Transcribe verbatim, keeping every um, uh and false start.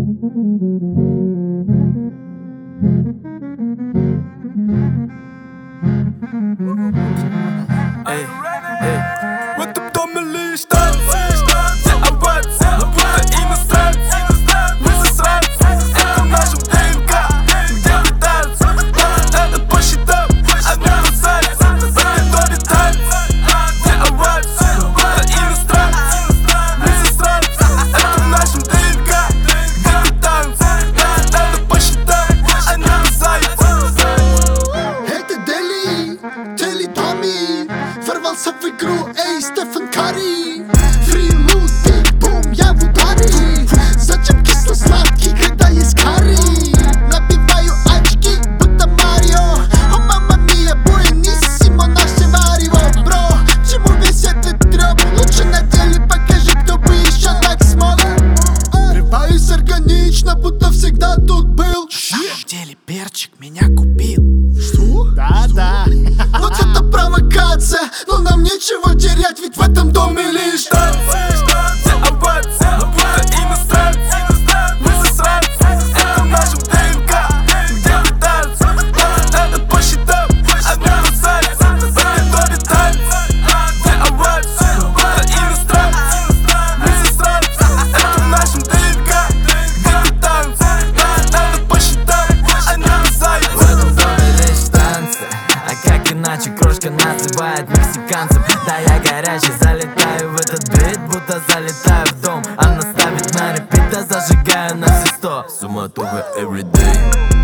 Эй, эй, в этом доме лишь танцы, где овации, будто иностранцы. Мы засранцы, это в нашем ДНК, где летаются. Надо посчитать, одни красавицы, в этом доме танцы, где овации, будто иностранцы. Мы засранцы, это в нашем ДНК, где летаются. Надо посчитать, одни красавицы. Это Дели, Дели Томми, ворвался в игру, эй, Стефан Карри. Фри, лут, биг бум, я в ударе. Зачем кисло-сладкий, когда есть карри? Набиваю очки, будто Марио. О, мама мия, буэниссимо, наше варево. Бро, чему весь этот трёп? Лучше на деле покажи, кто бы еще так смог. Врываюсь органично, будто всегда тут был. На самом деле перчик меня купил. Что? Да-да. Вот это провокация, но нам нечего терять, ведь в этом доме лишь танцы. Где овации, будто иностранцы. Мы засранцы, это в нашем ДНК, где летаются. Надо посчитать, одни красавицы, в этом доме танцы. Где овации, будто иностранцы. Мы засранцы, это в нашем ДНК, где летаются. Надо посчитать, одни красавицы. В этом доме лишь танцы, а как иначе крошка называет мексиканцев? Да я горячий, залетаю в этот бит, будто залетаю в дом. Она ставит на репит, а зажигаю на все сто. Суматоха everyday.